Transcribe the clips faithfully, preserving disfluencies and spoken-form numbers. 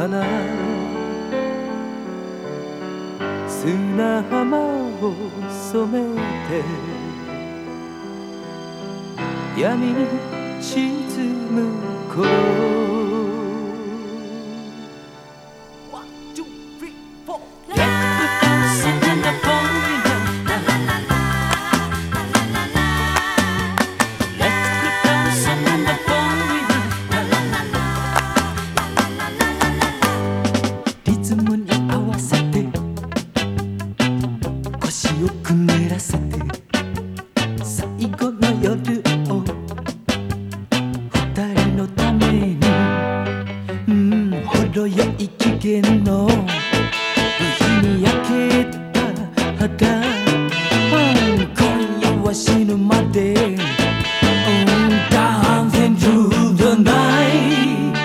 な砂浜を染めて闇に沈む頃よく寝らせて最後の夜を二人のために、うん、程よい機嫌の日に焼けた肌、うん、今夜は死ぬまで、うん、Dancing through the night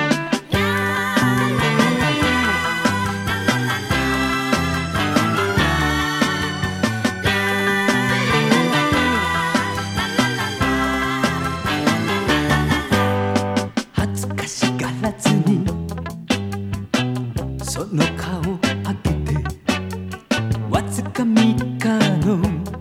その顔を開けてわずかみっかの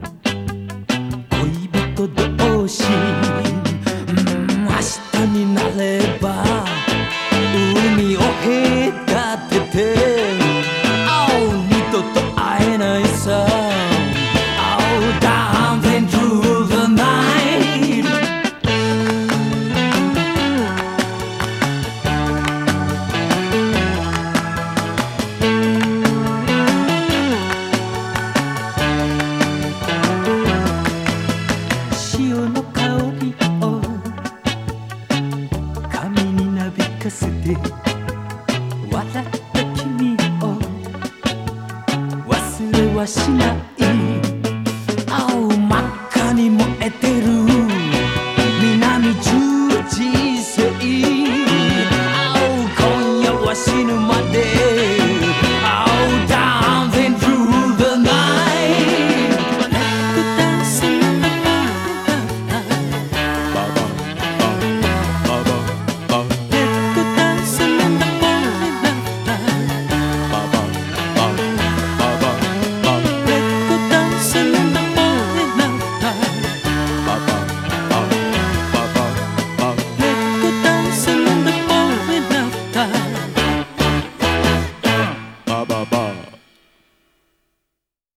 恋人同士、うん、明日になれば海を隔てて、oh, 二度と会えないさ、oh, Dancing through the night潮の香りを髪になびかせて笑った君を忘れはしない、青真っ赤に燃えてる南十字星、青今夜は死ぬまで、青 Dancing through the night dancing Ba ba ba.